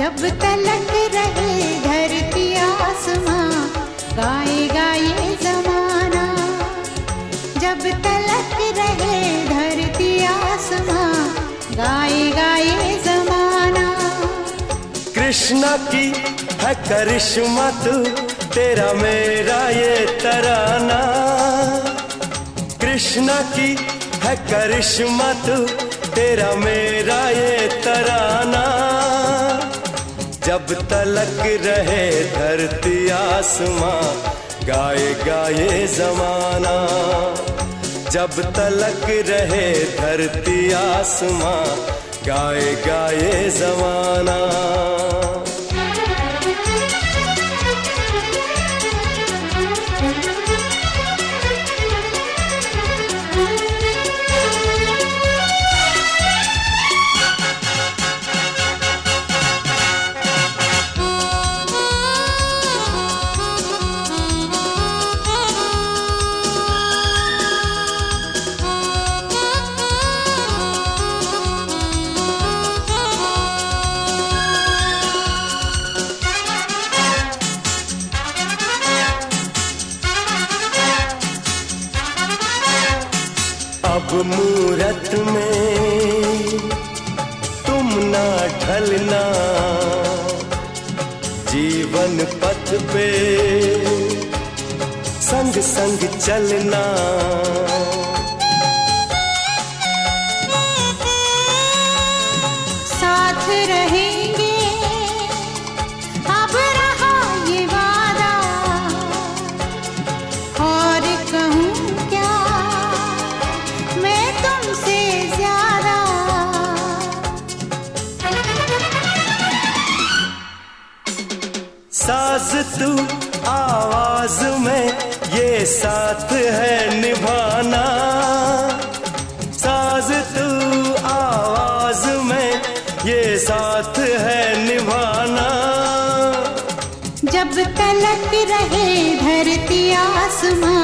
जब तलक रहे धरती आसमां, गाएगा ये ज़माना। जब तलक रहे धरती आसमां, गाएगा ये ज़माना। कृष्णा की है करिश्मा तू, तेरा मेरा ये तराना। कृष्णा की है करिश्मा तू, तेरा मेरा ये तराना। जब तलक रहे धरती आसमां, गाएगा ये ज़माना। जब तलक रहे धरती आसमां, गाएगा ये ज़माना। अब मूरत में तुम ना ढलना, जीवन पथ पे संग संग चलना। साथ रहेंगे अब रहा ये वादा, और कहूँ क्या मैं तुमसे ज्यादा। साज तू आवाज में ये साथ है निभाना। साज तू आवाज में ये साथ है निभाना। जब तलक रहे धरती आसमां,